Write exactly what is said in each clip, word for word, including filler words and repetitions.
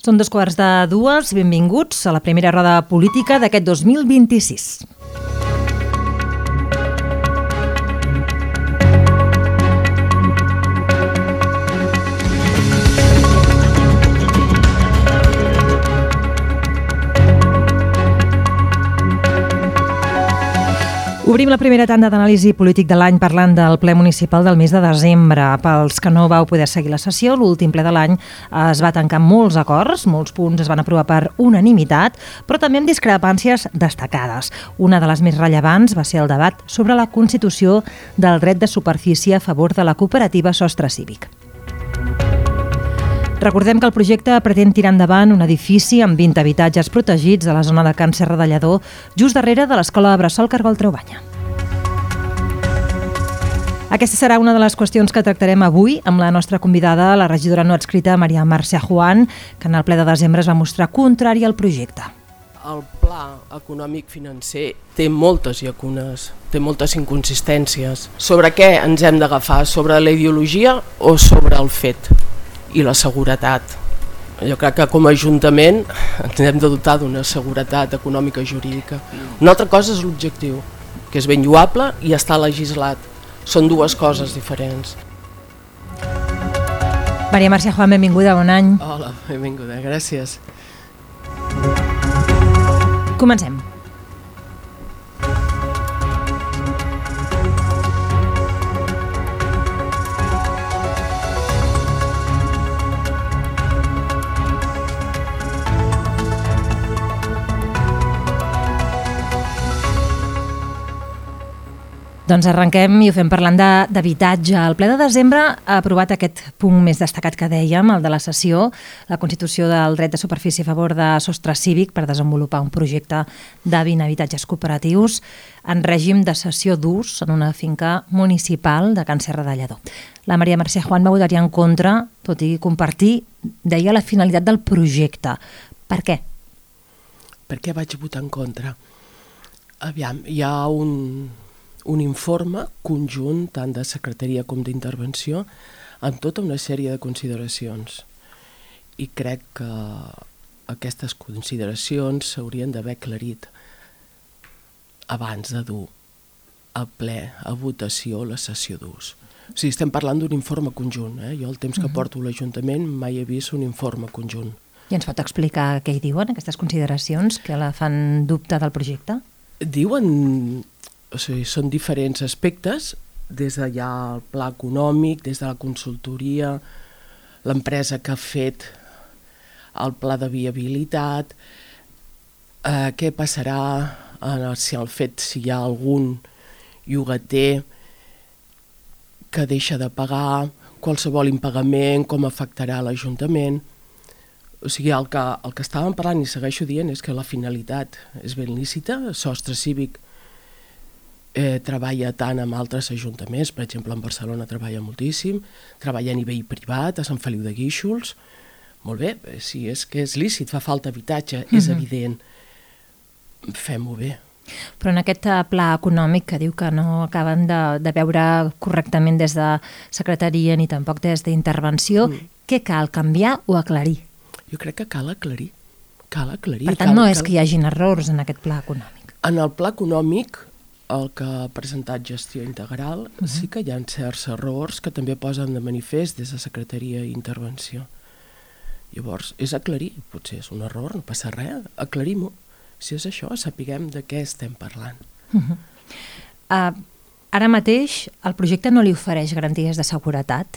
Són dos quarts de dues, benvinguts a la primera roda política d'aquest dos mil vint-i-sis. Obrim la primera tanda d'anàlisi polític de l'any parlant del ple municipal del mes de desembre. Pels que no vau poder seguir la sessió, l'últim ple de l'any es va tancar amb molts acords, molts punts es van aprovar per unanimitat, però també amb discrepàncies destacades. Una de les més rellevants va ser el debat sobre la constitució del dret de superfície a favor de la cooperativa Sostre Cívic. Recordem que el projecte pretén tirar endavant un edifici amb vint habitatges protegits a la zona de Can Serra de Lledó, just darrere de l'Escola Bressol Cargol Traubanya. Aquesta serà una de les qüestions que tractarem avui amb la nostra convidada, la regidora no adscrita Maria Mercè Juan, que en el ple de desembre es va mostrar contrari al projecte. El pla econòmic financer té moltes llacunes, té moltes inconsistències. Sobre què ens hem d'agafar? Sobre la ideologia o sobre el fet i la seguretat? Jo crec que com a Ajuntament ens hem de dotar d'una seguretat econòmica i jurídica. Una altra cosa és l'objectiu, que és ben lloable i està legislat. Són dues coses diferents. Maria Mercè Juan, benvinguda, bon any. Hola, benvinguda, gràcies. Comencem. Doncs arrenquem i ho fem parlant d'habitatge. El ple de desembre ha aprovat aquest punt més destacat que dèiem, el de la sessió, la constitució del dret de superfície a favor de Sostre Cívic per desenvolupar un projecte de vint habitatges cooperatius en règim de cessió d'ús en una finca municipal de Can Serra de Lledó. La Maria Mercè Juan va votar en contra, tot i compartir, deia, la finalitat del projecte. Per què? Per què vaig votar en contra? Aviam, hi ha un... un informe conjunt tant de secretaria com d'intervenció amb tota una sèrie de consideracions. I crec que aquestes consideracions s'haurien d'haver aclarit abans de dur a ple, a votació, la sessió d'ús. O sigui, estem parlant d'un informe conjunt. Eh? Jo el temps que porto a l'Ajuntament mai he vist un informe conjunt. I ens pot explicar què hi diuen, aquestes consideracions que la fan dubte del projecte? Diuen... O sigui, són diferents aspectes, des de ja el pla econòmic, des de la consultoria, l'empresa que ha fet el pla de viabilitat, eh, què passarà eh, si el fet si hi ha algun llogater que deixa de pagar, qualsevol impagament, com afectarà l'Ajuntament. O sigui, el que, el que estàvem parlant i segueixo dient és que la finalitat és ben lícita. Sostre Cívic Eh, treballa tant amb altres ajuntaments, per exemple en Barcelona treballa moltíssim, treballa a nivell privat, a Sant Feliu de Guíxols. Molt bé, si és que és lícit, fa falta habitatge, mm-hmm. és evident, fem-ho bé. Però en aquest pla econòmic que diu que no acaben de, de veure correctament des de secretaria ni tampoc des d'intervenció, mm. què cal canviar o aclarir? Jo crec que cal aclarir. Cal aclarir. Per tant, cal, no és cal... que hi hagin errors en aquest pla econòmic. En el pla econòmic, el que ha presentat Gestió Integral, uh-huh. sí que hi ha certs errors que també posen de manifest des de Secretaria i Intervenció. Llavors, és aclarir, potser és un error, no passa res, aclarim-ho. Si és això, sapiguem de què estem parlant. Uh-huh. Uh, ara mateix, el projecte no li ofereix garanties de seguretat?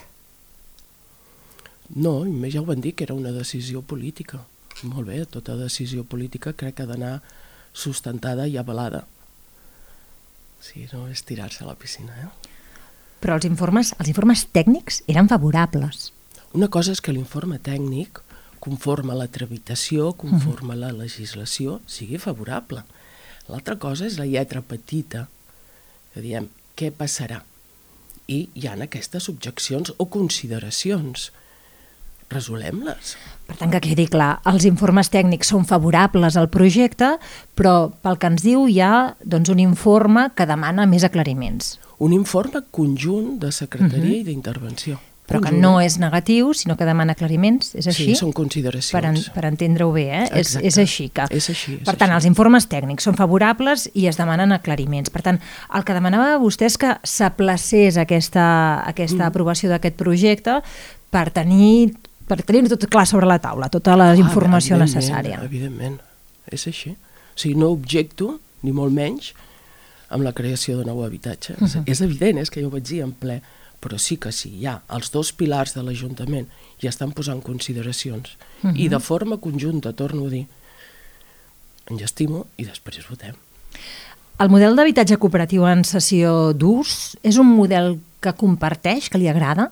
No, ja ho van dir, que era una decisió política. Molt bé, tota decisió política crec que ha d'anar sustentada i avalada. Sí, no és tirar-se a la piscina, eh? Però els informes, els informes tècnics eren favorables. Una cosa és que l'informe tècnic, conforme a la tramitació, conforme a la legislació, sigui favorable. L'altra cosa és la lletra petita, que diem, què passarà? I hi ha aquestes objeccions o consideracions. Resolem-les. Per tant, que quedi clar, els informes tècnics són favorables al projecte, però pel que ens diu hi ha doncs, un informe que demana més aclariments. Un informe conjunt de secretaria uh-huh. i d'intervenció. però que no és negatiu, sinó que demana aclariments, és així? Sí, són consideracions. Per, en, per entendre-ho bé, eh? És, és així que... És així, és per tant, així. Els informes tècnics són favorables i es demanen aclariments. Per tant, el que demanava vostè és que s'aplacés aquesta, aquesta mm. aprovació d'aquest projecte per tenir, per tenir tot clar sobre la taula, tota la ah, informació necessària. Evidentment, és així. O sigui, no objecto, ni molt menys, amb la creació de nou habitatge. Uh -huh. És evident, és que jo ho vaig dir en ple, però sí que sí, ja, els dos pilars de l'Ajuntament ja estan posant consideracions. Uh -huh. I de forma conjunta, torno a dir, ens estimo i després votem. El model d'habitatge cooperatiu en cessió d'ús és un model que comparteix, que li agrada?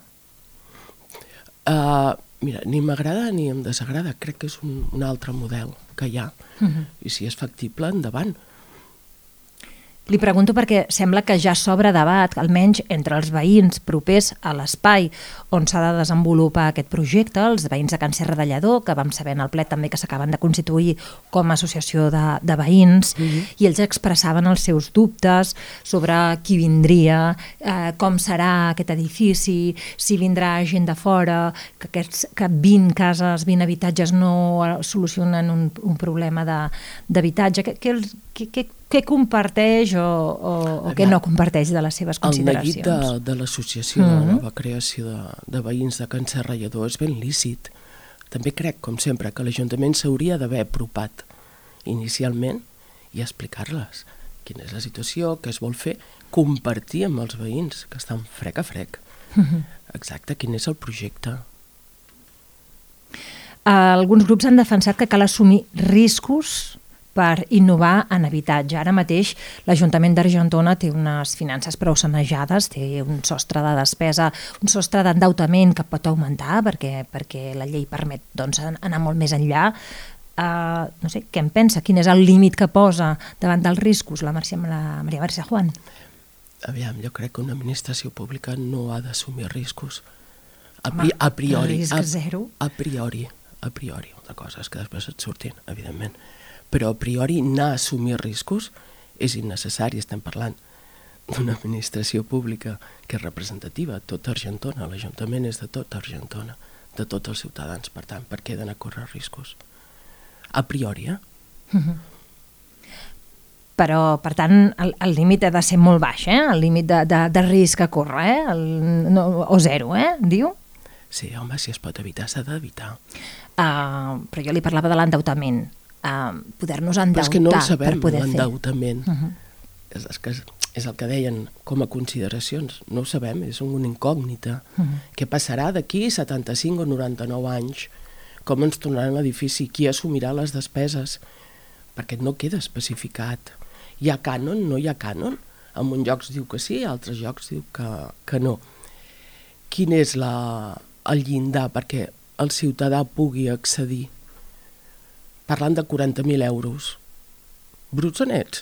Uh, mira, ni m'agrada ni em desagrada. Crec que és un, un altre model que hi ha. Uh -huh. I si és factible, endavant. Li pregunto perquè sembla que ja s'obre debat, almenys entre els veïns propers a l'espai on s'ha de desenvolupar aquest projecte, els veïns de Can Serra de Lledó, que vam saber en el ple també que s'acaben de constituir com a associació de, de veïns, mm-hmm. i ells expressaven els seus dubtes sobre qui vindria, eh, com serà aquest edifici, si vindrà gent de fora, que, aquests, que vint cases, vint habitatges no solucionen un, un problema d'habitatge. Què, què, què, què comparteix o, o, o què no comparteix de les seves consideracions? El neguit de, de l'associació mm-hmm. de la nova creació de, de veïns de Can Serra i Lledó és ben lícit. També crec, com sempre, que l'Ajuntament s'hauria d'haver apropat inicialment i explicar-les quina és la situació, què es vol fer, compartir amb els veïns, que estan frec a frec. Mm-hmm. Exacte, quin és el projecte. Alguns grups han defensat que cal assumir riscos per innovar en habitatge. Ara mateix l'Ajuntament d'Argentona té unes finances prou sanejades, té un sostre de despesa, un sostre d'endeutament que pot augmentar perquè, perquè la llei permet doncs, anar molt més enllà. Uh, no sé, què en pensa? Quin és el límit que posa davant dels riscos la, Marcia, la Maria Mercè Juan? Aviam, jo crec que una administració pública no ha d'assumir riscos. A, pri a priori. Risc a, zero? A priori. A priori. Una cosa és que després et surtin, evidentment. Però a priori anar a assumir riscos és innecessari. Estem parlant d'una administració pública que és representativa, tot Argentona, l'Ajuntament és de tot Argentona, de tots els ciutadans, per tant, per què he d'anar a córrer riscos? A priori, eh? Uh-huh. Però, per tant, el, el límit ha de ser molt baix, eh? El límit de, de, de risc a córrer, eh? El, no, o zero, eh? Diu? Sí, home, si es pot evitar, s'ha d'evitar. Uh, però jo li parlava de l'endeutament. Uh, poder-nos endeutar però és que no el sabem, per poder fer. L'endeutament. Uh-huh. és, és, que és el que deien com a consideracions. No ho sabem, és una incògnita. Uh-huh. Què passarà d'aquí setanta-cinc o noranta-nou anys? Com ens tornaran l'edifici? Qui assumirà les despeses? Perquè no queda especificat. Hi ha cànon? No hi ha cànon? En uns llocs diu que sí, en altres llocs diu que, que no. Quin és la, el llindar perquè el ciutadà pugui accedir? Parlant de quaranta mil euros. Bruts o nets?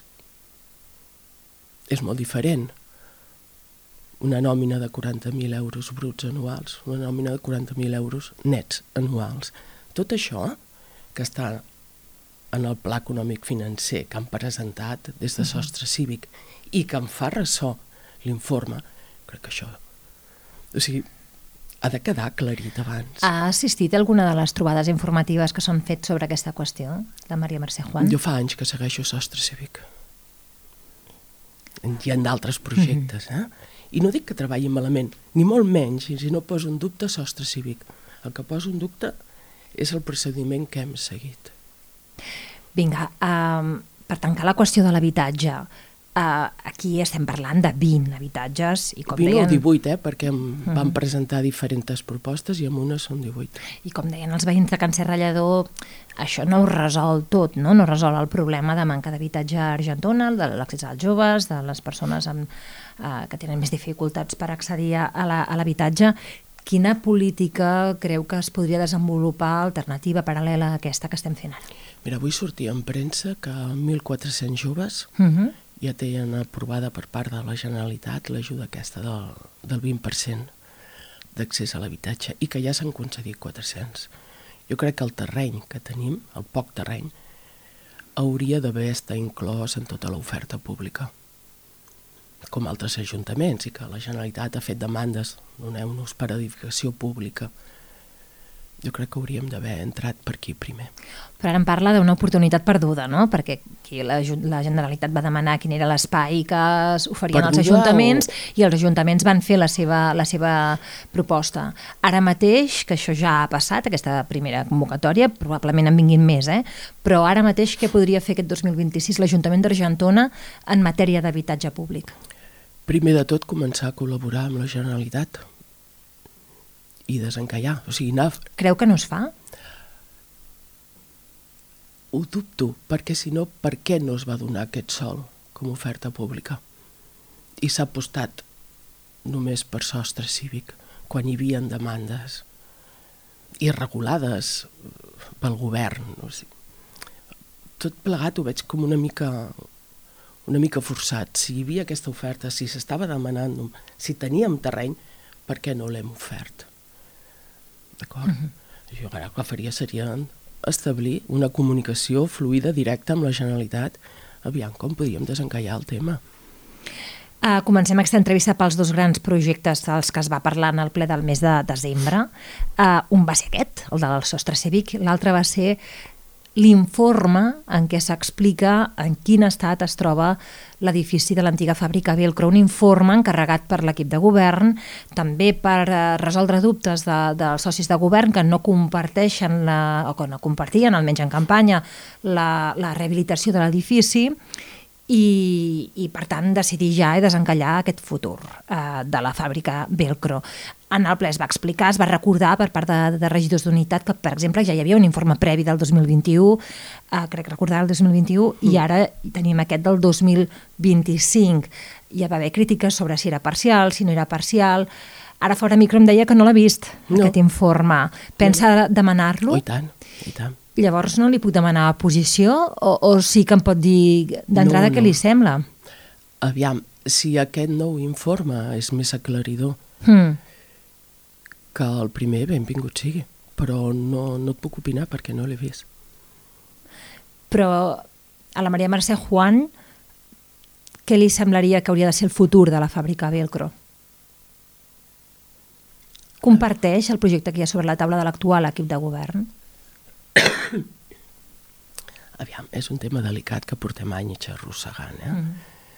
És molt diferent. Una nòmina de quaranta mil euros bruts anuals, una nòmina de quaranta mil euros nets anuals. Tot això que està en el pla econòmic financer que han presentat des de Sostre Cívic i que en fa ressò l'informe, crec que això... O sigui, ha de quedar aclarit abans. Ha assistit a alguna de les trobades informatives que s'han fet sobre aquesta qüestió, la Maria Mercè Juan? Jo fa anys que segueixo Sostre Cívic. Hi ha d'altres projectes, eh? I no dic que treballi malament, ni molt menys, si no poso en dubte Sostre Cívic. El que poso en dubte és el procediment que hem seguit. Vinga, um, per tancar la qüestió de l'habitatge, uh, aquí estem parlant de vint habitatges i com vint deien... o divuit, eh? Perquè em uh-huh. van presentar diferents propostes i en una són divuit. I com deien els veïns de Can Serra Lledó, això no ho resol tot, no? No resol el problema de manca d'habitatge a Argentona, de l'accés als joves, de les persones amb, uh, que tenen més dificultats per accedir a l'habitatge. Quina política creu que es podria desenvolupar alternativa, paral·lela a aquesta que estem fent ara? Mira, avui sortia en premsa que mil quatre-cents joves uh-huh. ja tenen aprovada per part de la Generalitat l'ajuda aquesta del, del vint per cent d'accés a l'habitatge i que ja s'han concedit quatre-cents. Jo crec que el terreny que tenim, el poc terreny, hauria d'haver estat inclòs en tota l'oferta pública. com altres ajuntaments, i que la Generalitat ha fet demandes, doneu-nos per edificació pública. Jo crec que hauríem d'haver entrat per aquí primer. Però ara em parla d'una oportunitat perduda, no? Perquè aquí la, la Generalitat va demanar quin era l'espai que oferien els ajuntaments o... i els ajuntaments van fer la seva, la seva proposta. Ara mateix, que això ja ha passat, aquesta primera convocatòria, probablement en vinguin més, eh? Però ara mateix què podria fer aquest dos mil vint-i-sis l'Ajuntament d'Argentona en matèria d'habitatge públic? Primer de tot, començar a col·laborar amb la Generalitat i desencallar. O sigui, anar... Creu que no es fa? Ho dubto, perquè si no, per què no es va donar aquest sòl com a oferta pública? I s'ha apostat només per sostre cívic, quan hi havia demandes irregulades pel govern. O sigui, tot plegat ho veig com una mica, una mica forçat. Si hi havia aquesta oferta, si s'estava demanant, si teníem terreny, per què no l'hem ofert? D'acord? Uh-huh. Jo ara el que faria seria establir una comunicació fluida directa amb la Generalitat, aviam com podíem desencallar el tema. Uh, comencem aquesta entrevista pels dos grans projectes dels que es va parlar en el ple del mes de desembre. Uh, un va ser aquest, el del sostre cívic, l'altre va ser l'informe en què s'explica en quin estat es troba l'edifici de l'antiga fàbrica Velcro, un informe encarregat per l'equip de govern, també per eh, resoldre dubtes de, dels socis de govern que no comparteixen, la, o que no compartien, almenys en campanya, la, la rehabilitació de l'edifici, i, i per tant decidir ja i desencallar aquest futur eh, de la fàbrica Velcro. En el ple es va explicar, es va recordar per part de, de regidors d'unitat que, per exemple, ja hi havia un informe previ del dos mil vint-i-u, eh, crec recordar el dos mil vint-i-u, mm. i ara tenim aquest del dos mil vint-i-cinc. Hi va haver crítiques sobre si era parcial, si no era parcial. Ara fora micro em deia que no l'ha vist, no. aquest informe. Pensa no. demanar-lo? Oh, i tant, i tant. Llavors no li puc demanar posició o, o sí que em pot dir d'entrada no, no. què li sembla? Aviam, si aquest nou informe és més aclaridor mm. que el primer, benvingut sigui, però no, no et puc opinar perquè no l'he vist. Però a la Maria Mercè Juan, què li semblaria que hauria de ser el futur de la fàbrica Velcro? Comparteix el projecte que hi ha sobre la taula de l'actual equip de govern? Aviam, és un tema delicat que portem anys arrossegant. Eh? Mm.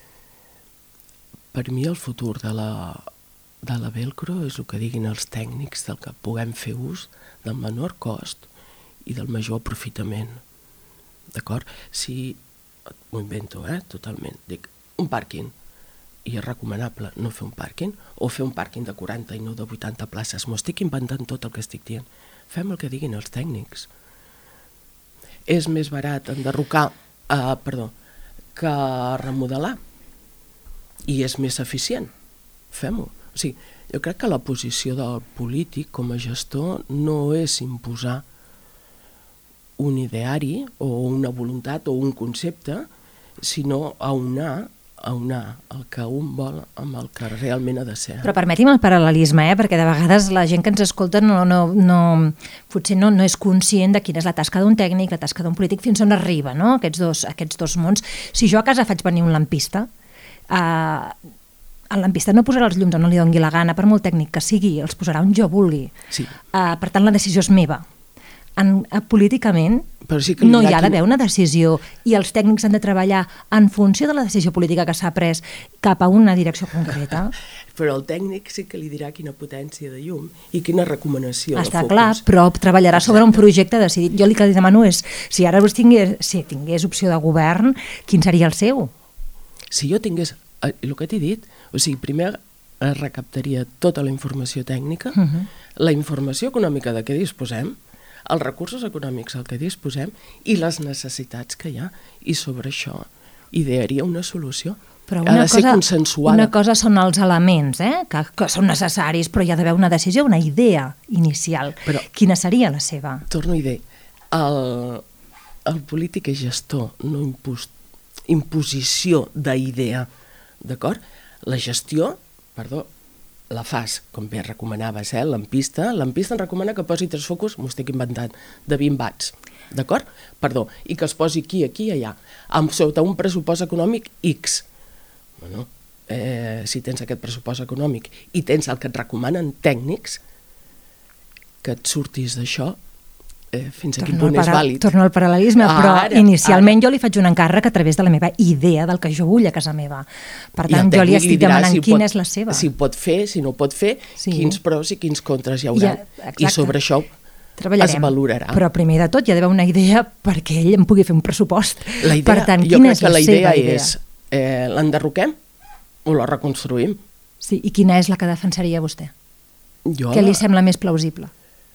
Per mi el futur de la, de la Velcro és el que diguin els tècnics del que puguem fer ús del menor cost i del major aprofitament. D'acord? Si, m'ho invento, eh? totalment, dic, un pàrquing, i és recomanable no fer un pàrquing, o fer un pàrquing de quaranta i no de vuitanta places, m'ho estic inventant tot el que estic dient. Fem el que diguin els tècnics. És més barat enderrocar, uh, perdó, que remodelar. I és més eficient. Fem-ho. O sigui, jo crec que la posició del polític com a gestor no és imposar un ideari o una voluntat o un concepte, sinó aunar aunar el que un vol amb el que realment ha de ser. Però permeti'm el paral·lelisme, eh? perquè de vegades la gent que ens escolta no, no, no, potser no, no és conscient de quina és la tasca d'un tècnic, la tasca d'un polític, fins on arriba, no? aquests, dos, aquests dos mons. Si jo a casa faig venir un lampista, eh, el lampista no posarà els llums on no li doni la gana, per molt tècnic que sigui, els posarà on jo vulgui. Sí. Eh, per tant, la decisió és meva. En, políticament sí que no hi ha d'haver una decisió i els tècnics han de treballar en funció de la decisió política que s'ha pres cap a una direcció concreta. Però el tècnic sí que li dirà quina potència de llum i quina recomanació Està de focus. clar, però treballarà sobre un projecte decidit. Jo el que li demano és, si ara tingués, si tingués opció de govern, quin seria el seu? Si jo tingués, el que t'he dit, o sigui, primer es recaptaria tota la informació tècnica, uh-huh. la informació econòmica de què disposem, els recursos econòmics al que disposem i les necessitats que hi ha. I sobre això idearia una solució. Però una ha de ser cosa, consensuada. Una cosa són els elements, eh? que, que són necessaris, però hi ha d'haver una decisió, una idea inicial. Però, quina seria la seva? Torno a dir, el, el polític és gestor, no impos, imposició d'idea. D'acord? La gestió, perdó, la fas, com bé recomanaves, eh? Lampista, lampista em recomana que posi tres focus, m'ho estic inventant, de vint watts, d'acord? Perdó, i que es posi aquí, aquí i allà, amb sota un pressupost econòmic X. Bueno, eh, si tens aquest pressupost econòmic i tens el que et recomanen tècnics, que et surtis d'això, eh, fins a quin punt és vàlid. Torno al paral·lelisme, Ah, però ara, inicialment ara. jo li faig un encàrrec a través de la meva idea del que jo vull a casa meva. Per I el tant, jo li tècnic estic dirà demanant si quina pot- és la seva. Si ho pot fer, si no ho pot fer, Sí. quins pros i quins contres hi haurà. Ja, I sobre això treballarem. es valorarà. Però primer de tot hi ha d'haver una idea perquè ell em pugui fer un pressupost. La idea, Per tant, jo quina crec és que la, la seva idea idea? és eh, l'enderroquem o la reconstruïm. Sí, i quina és la que defensaria vostè? Jo Què li sembla més plausible?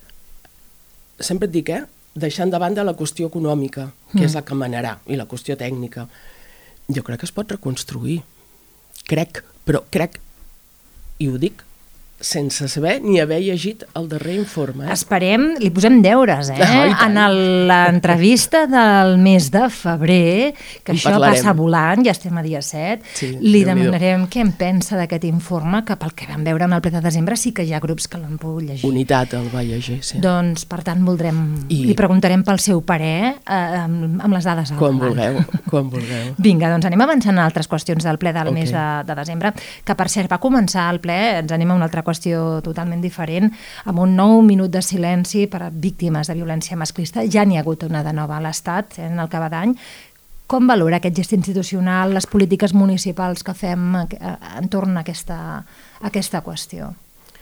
sempre et dic, eh? Deixant de banda la qüestió econòmica, que Mm. és la que manarà, i la qüestió tècnica. Jo crec que es pot reconstruir. Crec, però crec, i ho dic, sense saber ni haver llegit el darrer informe. Eh? Esperem, li posem deures, eh? Ah, i tant. En el- l'entrevista del mes de febrer, que En això parlarem. passa volant, ja estem a dia set, Sí, li Déu-n'hi-do. demanarem què en pensa d'aquest informe, que pel que vam veure en el ple de desembre sí que hi ha grups que l'han pogut llegir. Unitat el va llegir, sí. Doncs, per tant, voldrem, I- li preguntarem pel seu parer eh, amb, amb les dades al Quan davant. vulgueu, quan vulgueu. Vinga, doncs anem avançant a altres qüestions del ple del Ok. mes de, de desembre, que per cert va començar el ple, ens anem a una altra qüestió totalment diferent, amb un nou minut de silenci per a víctimes de violència masclista. Ja n'hi ha hagut una de nova a l'Estat, eh, en el que va d'any. Com valora aquest gest institucional, les polítiques municipals que fem eh, entorn a aquesta, a aquesta qüestió?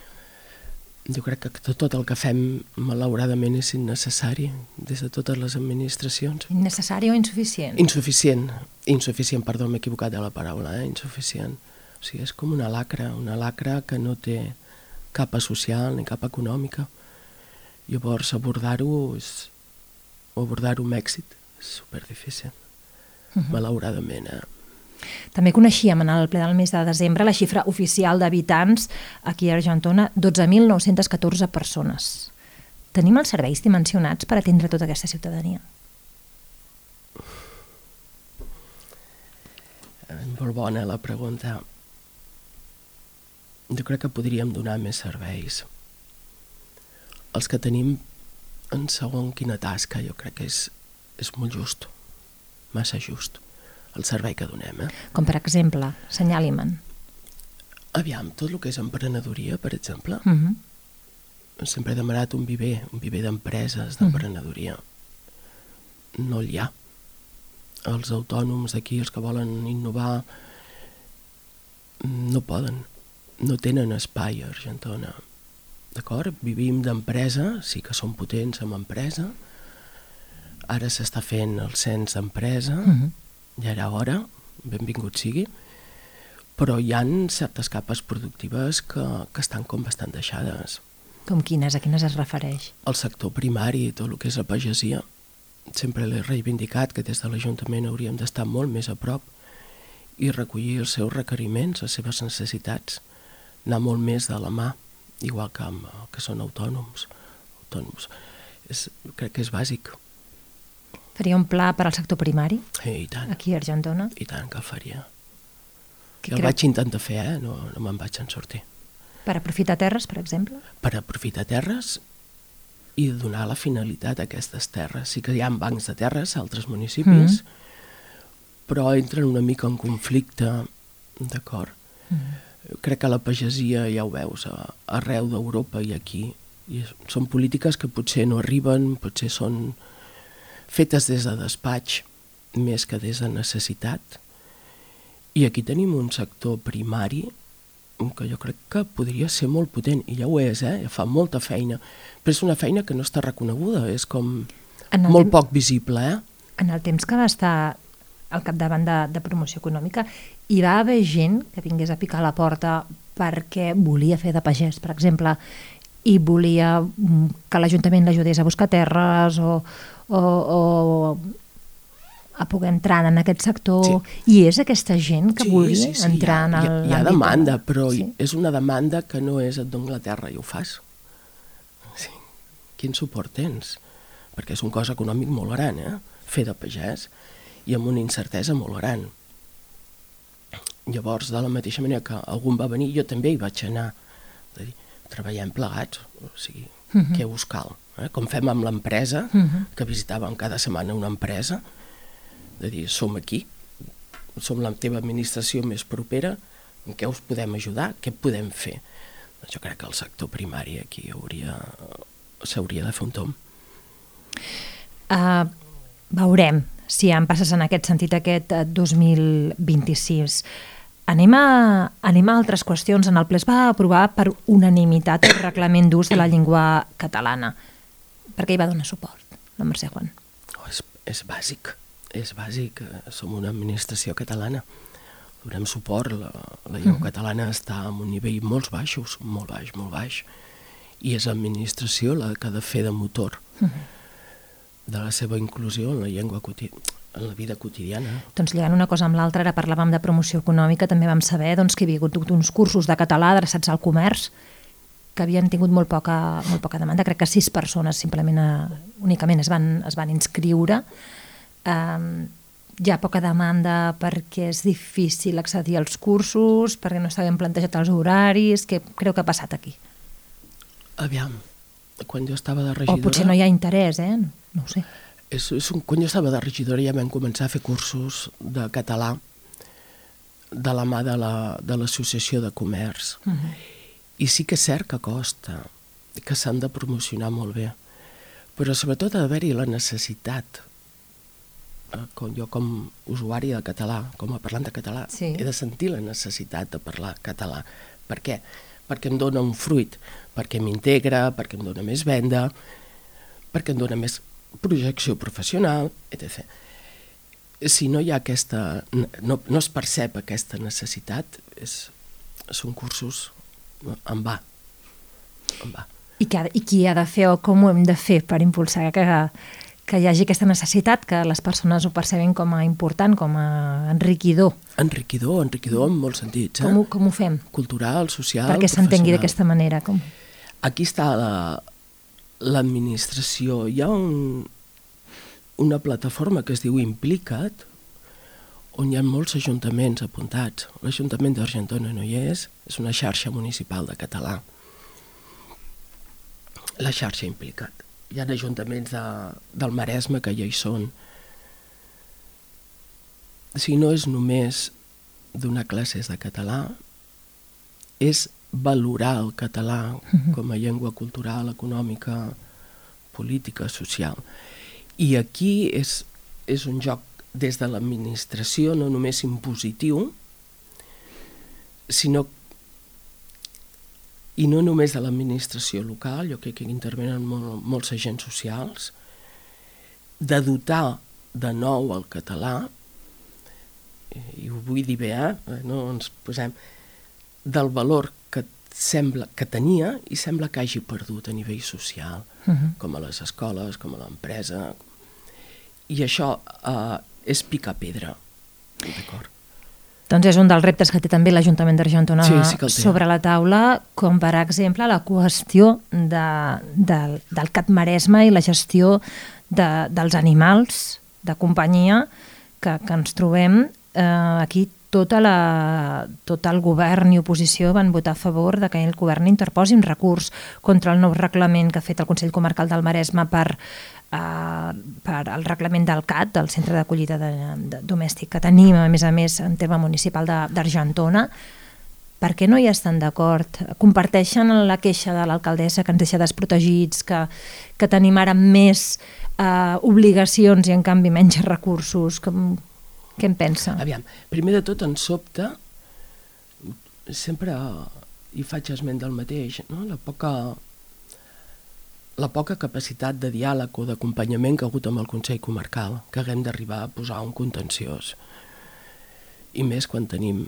Jo crec que tot el que fem, malauradament, és innecessari des de totes les administracions. Innecessari o insuficient? Insuficient, insuficient, perdó, m'he equivocat de la paraula, eh? Insuficient. O sigui, és com una lacra, una lacra que no té capa social ni capa econòmica. Llavors, abordar-ho és... abordar-ho amb èxit és superdifícil, uh -huh. malauradament. Eh? També coneixíem en el ple del mes de desembre la xifra oficial d'habitants aquí a Argentona, dotze mil nou-centes catorze persones. Tenim els serveis dimensionats per atendre tota aquesta ciutadania? Molt bona la pregunta. Jo crec que podríem donar més serveis. Els que tenim en segon quina tasca jo crec que és, és molt just, massa just, el servei que donem. Eh? Com per exemple, senyali-me'n. Aviam, tot el que és emprenedoria, per exemple, Uh -huh. sempre he demanat un viver, un viver d'empreses, d'emprenedoria. No hi ha. Els autònoms d'aquí, els que volen innovar, no poden, no tenen espai a Argentona. D'acord? Vivim d'empresa, sí que som potents amb empresa, ara s'està fent el cens d'empresa, Uh -huh. ja era hora, benvingut sigui, però hi ha certes capes productives que, que estan com bastant deixades. Com quines? A quines es refereix? El sector primari, tot el que és la pagesia, sempre l'he reivindicat que des de l'Ajuntament hauríem d'estar molt més a prop i recollir els seus requeriments, les seves necessitats, anar molt més de la mà, igual que, amb, que són autònoms. autònoms. És, crec que és bàsic. Faria un pla per al sector primari, Eh, I tant, aquí a Argentona? i tant que el faria. Què I el creu? vaig intentar fer, eh? no, no me'n vaig en sortir. Per aprofitar terres, per exemple? Per aprofitar terres i donar la finalitat a aquestes terres. Sí que hi ha bancs de terres a altres municipis, mm. però entren una mica en conflicte, d'acord? Mm. Crec que la pagesia, ja ho veus, a, arreu d'Europa i aquí, i són polítiques que potser no arriben, potser són fetes des de despatx més que des de necessitat. I aquí tenim un sector primari que jo crec que podria ser molt potent, i ja ho és, eh? Ja fa molta feina, però és una feina que no està reconeguda, és com molt poc visible. Eh? En el temps que va estar al capdavant de, de promoció econòmica, hi va haver gent que vingués a picar a la porta perquè volia fer de pagès, per exemple, i volia que l'Ajuntament l'ajudés a buscar terres o, o, o a poder entrar en aquest sector, sí. I és aquesta gent que sí, volia sí, sí, entrar hi ha, en el... Hi ha demanda, però sí. És una demanda que no és et dono la terra i ho fas. Sí. Quin suport tens? Perquè és un cost econòmic molt gran, eh? Fer de pagès, i amb una incertesa molt gran. Llavors, de la mateixa manera que algun va venir, jo també hi vaig anar. És a dir, treballem plegats, o sigui, uh -huh. què us cal? Eh? Com fem amb l'empresa, uh -huh. que visitàvem cada setmana una empresa, de dir, som aquí, som la teva administració més propera, en què us podem ajudar, què podem fer. Doncs jo crec que el sector primari aquí hauria, s'hauria de fer un tomb. Uh, veurem si hi ha passes en aquest sentit aquest dos mil vint-i-sis. Anem a, anem a altres qüestions. En el ple es va aprovar per unanimitat el reglament d'ús de la llengua catalana. Per què hi va donar suport la Mercè Juan? Oh, és, és bàsic, és bàsic. Som una administració catalana. Donem suport. La, la llengua mm. catalana està en un nivell molt baixos, molt baix, molt baix. I és l'administració la que ha de fer de motor mm. de la seva inclusió en la llengua quotidiana, en la vida quotidiana. Doncs lligant una cosa amb l'altra, ara parlàvem de promoció econòmica, també vam saber doncs, que hi havia hagut uns cursos de català adreçats al comerç que havien tingut molt poca, molt poca demanda. Crec que sis persones simplement, eh, únicament es van, es van inscriure. Um, hi ha poca demanda perquè és difícil accedir als cursos, perquè no estaven plantejats els horaris. Què creu que ha passat aquí? Aviam, quan jo estava de regidora... O potser no hi ha interès, eh? No ho sé. És, és un, quan jo estava de regidora ja vam començar a fer cursos de català de la mà de l'Associació la, de Comerç. Uh-huh. I sí que és cert que costa, que s'han de promocionar molt bé, però sobretot ha d'haver-hi la necessitat. Com jo com usuari de català, com a parlant de català, sí. He de sentir la necessitat de parlar català. Per què? Perquè em dona un fruit, perquè m'integra, perquè em dona més venda, perquè em dona més projecció professional, etcètera. Si no hi ha aquesta... no, no es percep aquesta necessitat, és, són cursos en va. En va. I, que, I qui ha de fer o com ho hem de fer per impulsar que, que hi hagi aquesta necessitat, que les persones ho percebin com a important, com a enriquidor? Enriquidor, enriquidor en molts sentits. Eh? Com, ho, com ho fem? Cultural, social, perquè s'entengui d'aquesta manera. Com? Aquí està la... l'administració, hi ha un, una plataforma que es diu Implica't, on hi ha molts ajuntaments apuntats. L'Ajuntament d'Argentona no hi és, és una xarxa municipal de català. La xarxa Implica't. Hi ha ajuntaments de, del Maresme que ja hi són. Si no és només donar classes de català, és valorar el català com a llengua cultural, econòmica, política, social. I aquí és, és un joc des de l'administració no només impositiu, sinó i no només de l'administració local, jo crec que intervenen molt, molts agents socials, de dotar de nou el català, i ho vull dir bé, eh? No ens posem, del valor que sembla que tenia i sembla que hagi perdut a nivell social, uh-huh. com a les escoles, com a l'empresa. I això eh, és picar pedra, d'acord? Doncs és un dels reptes que té també l'Ajuntament d'Argentona sí, sí sobre la taula, com per exemple la qüestió de, de, del Cat Maresme i la gestió de, dels animals de companyia que, que ens trobem. Eh, aquí tota la, tot el govern i oposició van votar a favor de que el govern interposi un recurs contra el nou reglament que ha fet el Consell Comarcal del Maresme per, uh, per el reglament del C A T, del Centre d'Acollida de, de Domèstic, que tenim, a més a més, en terme municipal d'Argentona. Per què no hi estan d'acord? Comparteixen la queixa de l'alcaldessa que ens deixa desprotegits, que, que tenim ara més uh, obligacions i en canvi menys recursos? Com... Què en pensa? Aviam, primer de tot, en sobte, sempre hi faig esment del mateix, no? La poca, la poca capacitat de diàleg o d'acompanyament que ha hagut amb el Consell Comarcal, que haguem d'arribar a posar un contenciós. I més quan tenim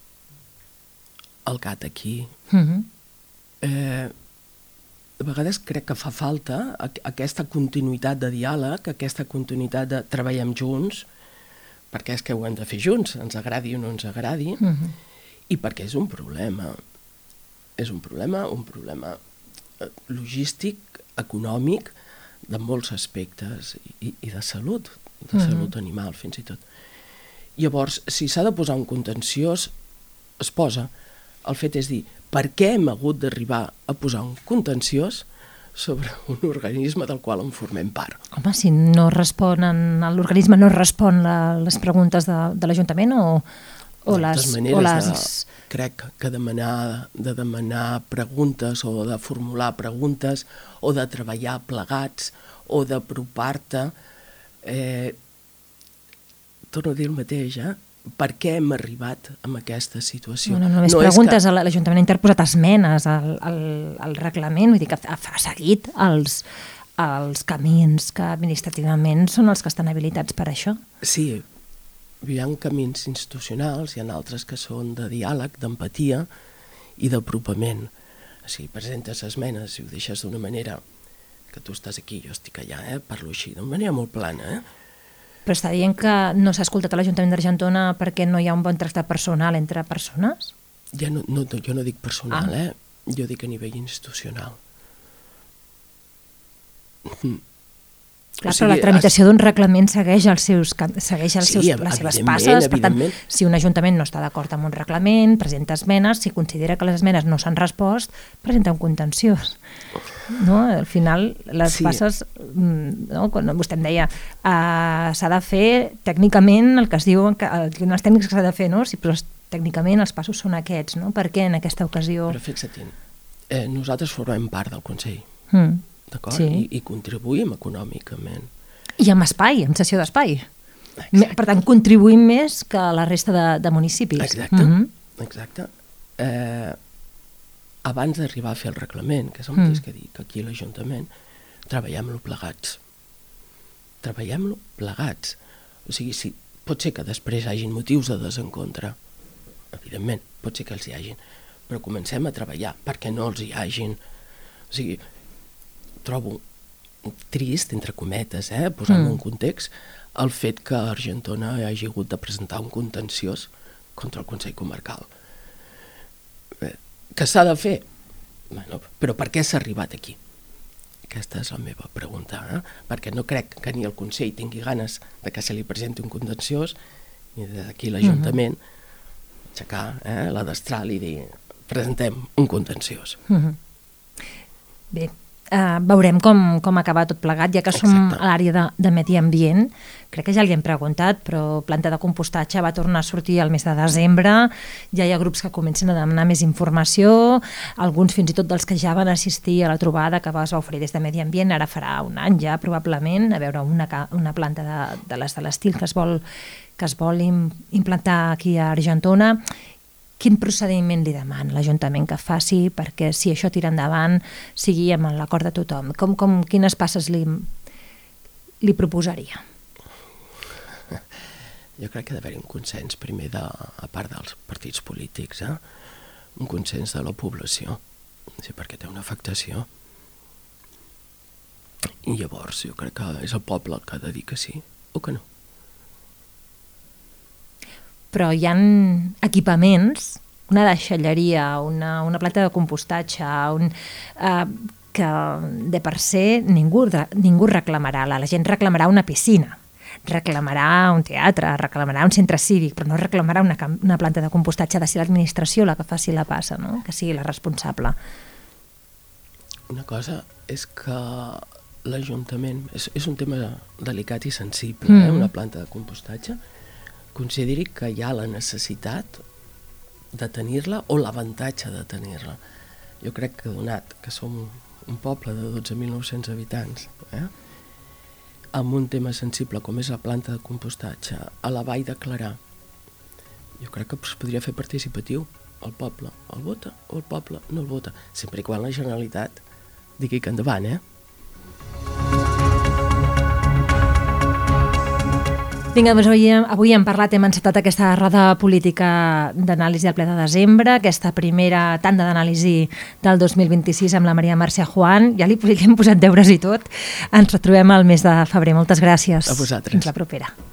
el C A T aquí. Uh-huh. eh, a vegades crec que fa falta aquesta continuïtat de diàleg, aquesta continuïtat de treballem junts, perquè és que ho hem de fer junts, ens agradi o no ens agradi, uh-huh. i perquè és un problema. És un problema, un problema logístic, econòmic, de molts aspectes, i, i de salut, de uh-huh. salut animal, fins i tot. Llavors, si s'ha de posar un contenciós, es posa. El fet és dir, per què hem hagut d'arribar a posar un contenciós sobre un organisme del qual en formem part? Home, si no responen, l'organisme no respon a les preguntes de, de l'Ajuntament o, O les, maneres o les... de, crec que demanar, de demanar preguntes o de formular preguntes o de treballar plegats o d'apropar-te. Eh, torno a dir el mateix, eh? Per què hem arribat a aquesta situació? No, no, només no preguntes, que... l'Ajuntament ha interposat esmenes al, al, al reglament, vull dir que ha seguit els, els camins que administrativament són els que estan habilitats per això. Sí, hi ha camins institucionals, hi ha altres que són de diàleg, d'empatia i d'apropament. Si presentes esmenes i ho deixes d'una manera que tu estàs aquí, jo estic allà, eh? Parlo així, d'una manera molt plana. Eh? Però està dient que no s'ha escoltat a l'Ajuntament d'Argentona perquè no hi ha un bon tracte personal entre persones? Ja no, no, jo no dic personal, ah. eh? Jo dic a nivell institucional. Clar, o sigui, però la tramitació d'un reglament segueix, els seus, segueix els sí, seus, les seves passes. Per tant, si un ajuntament no està d'acord amb un reglament, presenta esmenes, si considera que les esmenes no s'han respost, presenta un contenciós. No? Al final, les sí. passes, no? Quan vostè em deia, uh, s'ha de fer tècnicament el que es diu, que, els tècnics que s'ha de fer, no? Sí, però tècnicament els passos són aquests, no? Per què en aquesta ocasió? Però fixa't, eh, nosaltres formem part del Consell. Mm. D'acord? Sí. I, I contribuïm econòmicament. I amb espai, amb cessió d'espai. Per tant, contribuïm més que la resta de, de municipis. Exacte, mm-hmm. exacte. Eh, abans d'arribar a fer el reglament, que és el mateix mm. que dic aquí a l'Ajuntament, treballem-lo plegats. Treballem-lo plegats. O sigui, sí, pot ser que després hi hagin motius de desencontre, evidentment, pot ser que els hi hagin, però comencem a treballar perquè no els hi hagin. O sigui, trobo trist, entre cometes, eh, posant-ho mm. en context, el fet que Argentona hagi hagut de presentar un contenciós contra el Consell Comarcal. Eh, que s'ha de fer? Bueno, però per què s'ha arribat aquí? Aquesta és la meva pregunta, eh? Perquè no crec que ni el Consell tingui ganes de que se li presenti un contenciós, ni d'aquí l'Ajuntament mm-hmm. aixecar eh, la destral i dir presentem un contenciós. Mm-hmm. Bé, Uh, veurem com, com acaba tot plegat, ja que som Exacte. a l'àrea de, de medi ambient. Crec que ja li hem preguntat, però planta de compostatge va tornar a sortir el mes de desembre, ja hi ha grups que comencen a demanar més informació, alguns fins i tot dels que ja van assistir a la trobada que es va oferir des de medi ambient, ara farà un any ja probablement, a veure una, una planta de, de les de l'estil que es vol, que es vol im, implantar aquí a Argentona. Quin procediment li demana l'Ajuntament que faci perquè si això tira endavant sigui amb l'acord de tothom? Com, com, quines passes li, li proposaria? Jo crec que ha d'haver-hi un consens primer de, a part dels partits polítics, eh? Un consens de la població, sí, perquè té una afectació. I llavors jo crec que és el poble que ha de dir que sí o que no. Però hi ha equipaments, una deixalleria, una, una planta de compostatge, un, eh, que de per ser ningú, ningú reclamarà. La, la gent reclamarà una piscina, reclamarà un teatre, reclamarà un centre cívic, però no reclamarà una, una planta de compostatge. Ha de ser l'administració la que faci la passa, no? Que sigui la responsable. Una cosa és que l'Ajuntament, és, és un tema delicat i sensible, mm. eh? Una planta de compostatge, consideri que hi ha la necessitat de tenir-la o l'avantatge de tenir-la. Jo crec que donat que som un poble de dotze mil nou-cents habitants, eh, amb un tema sensible com és la planta de compostatge, a la Vall de Clarà, jo crec que es podria fer participatiu. El poble el vota o el poble no el vota, sempre i quan la Generalitat digui que endavant, eh? Vinga, doncs avui, avui hem parlat, hem encetat aquesta roda política d'anàlisi del ple de desembre, aquesta primera tanda d'anàlisi del dos mil vint-i-sis amb la Maria Mercè Juan. Ja li, li hem posat deures i tot. Ens retrobem al mes de febrer. Moltes gràcies. A vosaltres. Fins la propera.